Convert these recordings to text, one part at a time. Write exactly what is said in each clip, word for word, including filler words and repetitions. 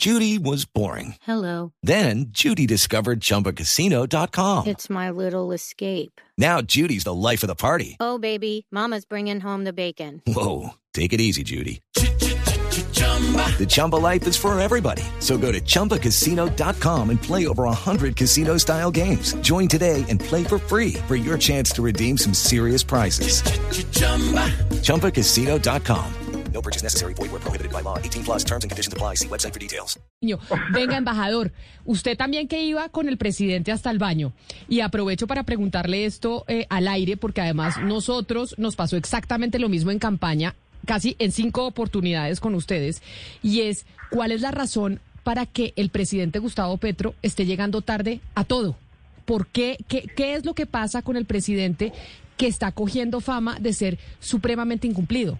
Judy was boring. Hello. Then Judy discovered Chumba Casino dot com. It's my little escape. Now Judy's the life of the party. Oh, baby, mama's bringing home the bacon. Whoa, take it easy, Judy. The Chumba life is for everybody. So go to Chumba Casino dot com and play over one hundred casino-style games. Join today and play for free for your chance to redeem some serious prizes. Chumba Casino dot com. No purchase necessary. Void where prohibited by law. eighteen plus terms and conditions apply. See website for details. Venga, embajador, usted también que iba con el presidente hasta el baño. Y aprovecho para preguntarle esto eh, al aire, porque además nosotros nos pasó exactamente lo mismo en campaña, casi en cinco oportunidades con ustedes. Y es, ¿cuál es la razón para que el presidente Gustavo Petro esté llegando tarde a todo? ¿Por qué? ¿Qué, qué es lo que pasa con el presidente que está cogiendo fama de ser supremamente incumplido?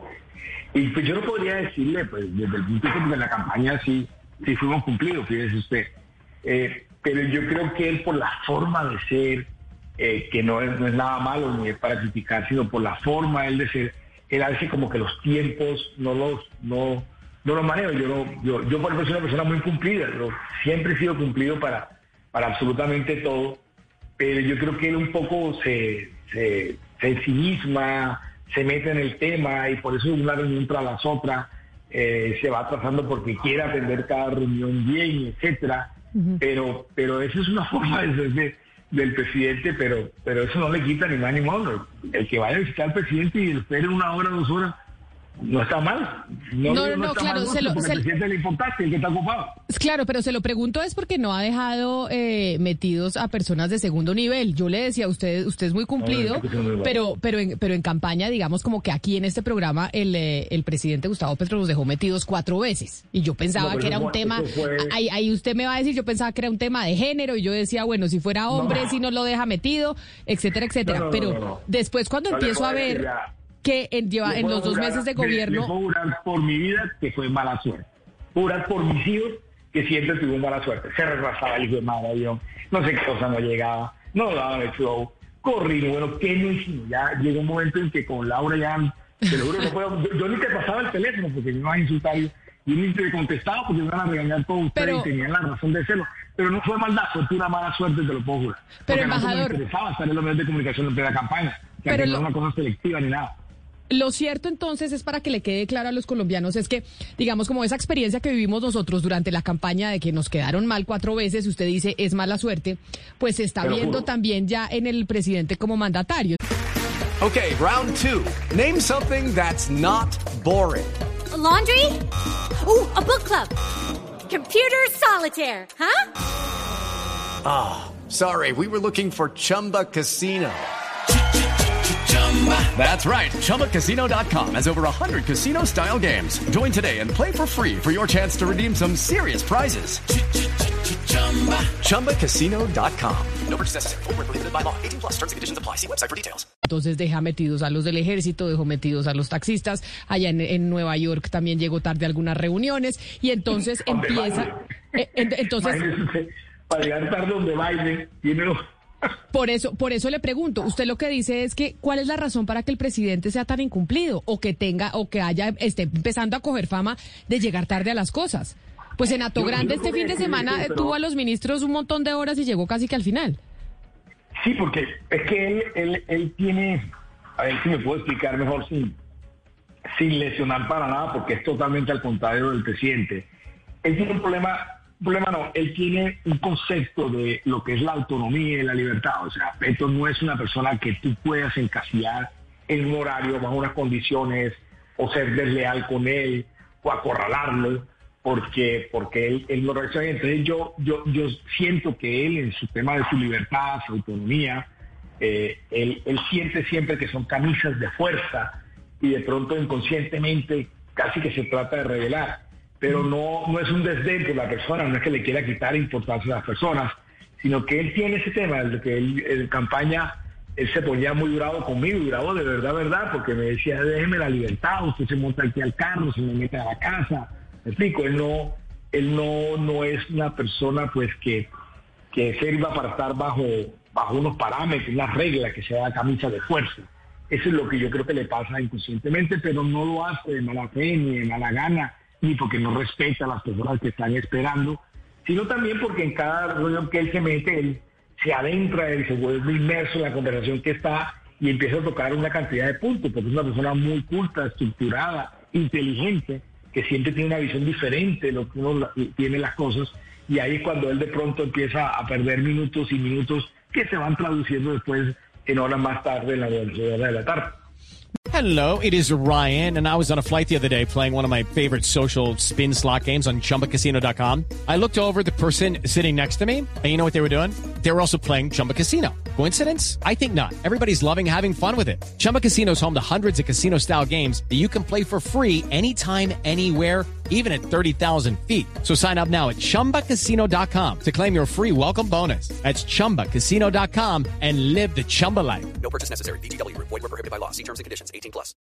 Y pues yo no podría decirle, pues desde el punto de vista de la campaña sí, sí fuimos cumplidos, fíjese usted. Eh, pero yo creo que él por la forma de ser, eh, que no es, no es nada malo ni es para criticar, sino por la forma él de ser, él a veces como que los tiempos no los no, no los manejo. Yo, no, yo, yo por ejemplo soy una persona muy cumplida, yo siempre he sido cumplido para, para absolutamente todo, pero yo creo que él un poco se, se, se ensimisma, se mete en el tema y por eso una reunión tras las otras eh, se va atrasando porque quiere atender cada reunión bien, etcétera. Uh-huh. Pero pero eso es una forma de ser de, del presidente, pero pero eso no le quita ni más ni menos. El que vaya a visitar al presidente y espere una hora, dos horas, no está mal. No, no, no, no claro, mal, se lo, porque se el presidente le importante, el que está ocupado. Claro, pero se lo pregunto es porque no ha dejado eh, metidos a personas de segundo nivel. Yo le decía a usted, usted es muy cumplido, no, no, pero pero en, pero en campaña, digamos como que aquí en este programa el, eh, el presidente Gustavo Petro nos dejó metidos cuatro veces. Y yo pensaba no, que era un fue, tema, fue... ahí, ahí usted me va a decir, yo pensaba que era un tema de género y yo decía, bueno, si fuera hombre, no. si no lo deja metido, etcétera, etcétera. No, no, pero no, no, no. después cuando no empiezo a ver... Ya. que en, lleva, en los dos jurar, meses de gobierno... Le puedo jurar por mi vida que fue mala suerte. Jurar por mis hijos que siempre tuvo mala suerte. Se retrasaba el hijo de madre avión, no sé qué cosa no llegaba, no daba el flow, corrido, bueno, ¿qué no hicimos? Ya llegó un momento en que con Laura ya, te lo juro, no puedo, yo, yo ni te pasaba el teléfono porque me iban a insultar y, y ni te contestaba porque me iban a regañar todos ustedes pero, y tenían la razón de hacerlo. Pero no fue maldad, fue pura mala suerte, te lo puedo jurar. Pero porque embajador... no me interesaba estar en los medios de comunicación durante la campaña, que no era una cosa selectiva ni nada. Lo cierto entonces es, para que le quede claro a los colombianos, es que, digamos, como esa experiencia que vivimos nosotros durante la campaña de que nos quedaron mal cuatro veces, usted dice es mala suerte, pues se está viendo también ya en el presidente como mandatario. Okay, round two. Name something that's not boring. A laundry? Ooh, a book club. Computer solitaire, huh? Ah, oh, sorry, we were looking for Chumba Casino. That's right. Chumba Casino dot com has over one hundred casino-style games. Join today and play for free for your chance to redeem some serious prizes. Chumba Casino dot com. No purchase necessary. Void where prohibited by law. eighteen plus terms and conditions apply. See website for details. Entonces deja metidos a los del ejército, dejó metidos a los taxistas. Allá en, en Nueva York también llegó tarde a algunas reuniones. Y entonces empieza... Eh, entonces... Para llegar tarde donde baile, tiene... Por eso, por eso le pregunto, usted lo que dice es que ¿cuál es la razón para que el presidente sea tan incumplido o que tenga o que haya esté empezando a coger fama de llegar tarde a las cosas? Pues en Hato Grande este fin de semana tuvo a los ministros un montón de horas y llegó casi que al final. Sí, porque es que él, él, él tiene, a ver si me puedo explicar mejor sin, sin lesionar para nada, porque es totalmente al contrario del presidente. Él tiene un problema... problema no, él tiene un concepto de lo que es la autonomía y la libertad. O sea, Petro no es una persona que tú puedas encasillar en un horario, bajo unas condiciones, o ser desleal con él, o acorralarlo, porque porque él, él no reacciona. Entonces yo, yo, yo siento que él, en su tema de su libertad, su autonomía, eh, él, él siente siempre que son camisas de fuerza, y de pronto inconscientemente casi que se trata de revelar. Pero no, no es un desdén por la persona, no es que le quiera quitar importancia a las personas, sino que él tiene ese tema, de que él, en campaña, él se ponía muy bravo conmigo, bravo de verdad, verdad, porque me decía, déjeme la libertad, usted se monta aquí al carro, se me mete a la casa. Me explico, él no, él no, no es una persona pues que, que sirva para estar bajo, bajo unos parámetros, unas reglas, que sea camisa de fuerza. Eso es lo que yo creo que le pasa inconscientemente, pero no lo hace de mala fe ni de mala gana. ni porque no respeta a las personas que están esperando, sino también porque en cada reunión que él se mete, él se adentra y se vuelve inmerso en la conversación que está y empieza a tocar una cantidad de puntos, porque es una persona muy culta, estructurada, inteligente, que siempre tiene una visión diferente de lo que uno tiene las cosas, y ahí es cuando él de pronto empieza a perder minutos y minutos que se van traduciendo después en horas más tarde, en la hora de la tarde. Hello, it is Ryan, and I was on a flight the other day playing one of my favorite social spin slot games on Chumba Casino dot com. I looked over at the person sitting next to me, and you know what they were doing? They were also playing Chumba Casino. Coincidence? I think not. Everybody's loving having fun with it. Chumba Casino is home to hundreds of casino-style games that you can play for free anytime, anywhere, even at thirty thousand feet. So sign up now at Chumba Casino dot com to claim your free welcome bonus. That's Chumba Casino dot com and live the Chumba life. No purchase necessary. V G W. Void where prohibited by law. See terms and conditions. eighteen plus.